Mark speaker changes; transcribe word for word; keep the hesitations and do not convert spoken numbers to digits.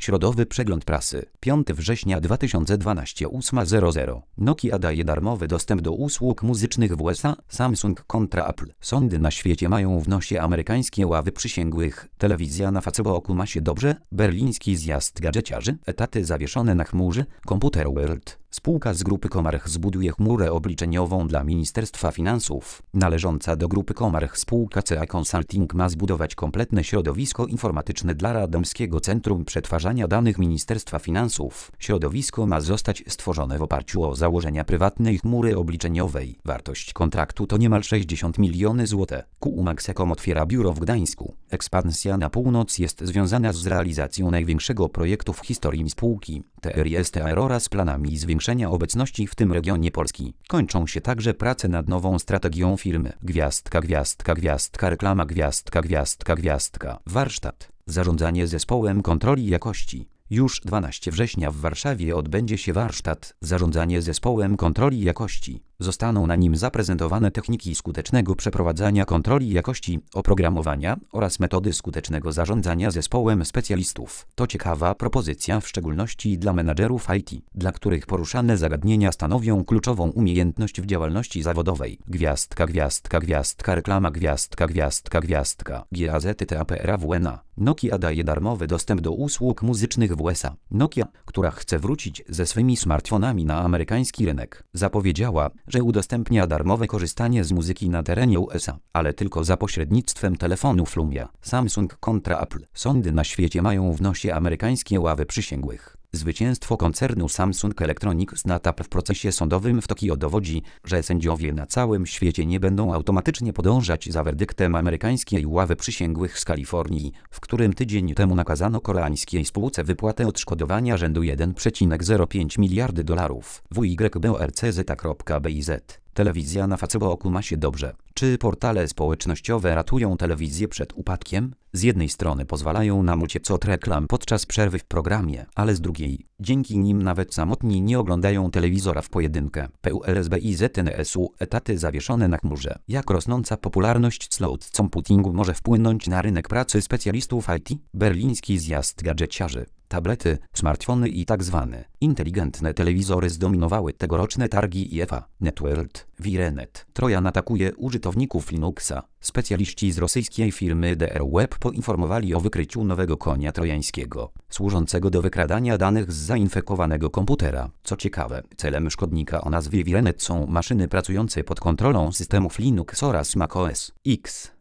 Speaker 1: Środowy przegląd prasy. piątego września dwa tysiące dwunastego ósma zero zero. Nokia daje darmowy dostęp do usług muzycznych w U S A. Samsung kontra Apple. Sądy na świecie mają w nosie amerykańskie ławy przysięgłych. Telewizja na Facebooku ma się dobrze. Berliński zjazd gadżeciarzy. Etaty zawieszone na chmurze. Computer World. Spółka z grupy Comarch zbuduje chmurę obliczeniową dla Ministerstwa Finansów. Należąca do grupy Comarch spółka C A Consulting ma zbudować kompletne środowisko informatyczne dla Radomskiego Centrum Przetwarzania Danych Ministerstwa Finansów. Środowisko ma zostać stworzone w oparciu o założenia prywatnej chmury obliczeniowej. Wartość kontraktu to niemal sześćdziesiąt milionów złotych. Q U Maxecom otwiera biuro w Gdańsku. Ekspansja na północ jest związana z realizacją największego projektu w historii spółki, T R S T R oraz planami zwiększenia obecności w tym regionie Polski. Kończą się także prace nad nową strategią firmy. Gwiazdka, gwiazdka, gwiazdka, reklama, gwiazdka, gwiazdka, gwiazdka. Warsztat. Zarządzanie zespołem kontroli jakości. Już dwunastego września w Warszawie odbędzie się warsztat Zarządzanie zespołem kontroli jakości. Zostaną na nim zaprezentowane techniki skutecznego przeprowadzania kontroli jakości, oprogramowania oraz metody skutecznego zarządzania zespołem specjalistów. To ciekawa propozycja w szczególności dla menadżerów I T, dla których poruszane zagadnienia stanowią kluczową umiejętność w działalności zawodowej. Gwiazdka, gwiazdka, gwiazdka, reklama, gwiazdka, gwiazdka, gwiazdka. G A Z T A P R A W N A. Nokia daje darmowy dostęp do usług muzycznych w U S A. Nokia, która chce wrócić ze swymi smartfonami na amerykański rynek, zapowiedziała, że udostępnia darmowe korzystanie z muzyki na terenie U S A, ale tylko za pośrednictwem telefonów Lumia. Samsung kontra Apple. Sądy na świecie mają w nosie amerykańskie ławy przysięgłych. Zwycięstwo koncernu Samsung Electronics na T A P w procesie sądowym w Tokio dowodzi, że sędziowie na całym świecie nie będą automatycznie podążać za werdyktem amerykańskiej ławy przysięgłych z Kalifornii, w którym tydzień temu nakazano koreańskiej spółce wypłatę odszkodowania rzędu jeden przecinek zero pięć miliarda dolarów. W Y B O R C Z kropka B I Z. Telewizja na Facebooku ma się dobrze. Czy portale społecznościowe ratują telewizję przed upadkiem? Z jednej strony pozwalają nam uciec od reklam podczas przerwy w programie, ale z drugiej, dzięki nim nawet samotni nie oglądają telewizora w pojedynkę. P U L S B I Z N S U. Etaty zawieszone na chmurze. Jak rosnąca popularność cloud computingu może wpłynąć na rynek pracy specjalistów I T? Berliński zjazd gadżeciarzy. Tablety, smartfony i tak zwane inteligentne telewizory zdominowały tegoroczne targi I F A. NetWorld, Wirenet. Trojan atakuje użytkowników Linuxa. Specjaliści z rosyjskiej firmy D R Web poinformowali o wykryciu nowego konia trojańskiego, służącego do wykradania danych z zainfekowanego komputera. Co ciekawe, celem szkodnika o nazwie Wirenet są maszyny pracujące pod kontrolą systemów Linux oraz macOS X.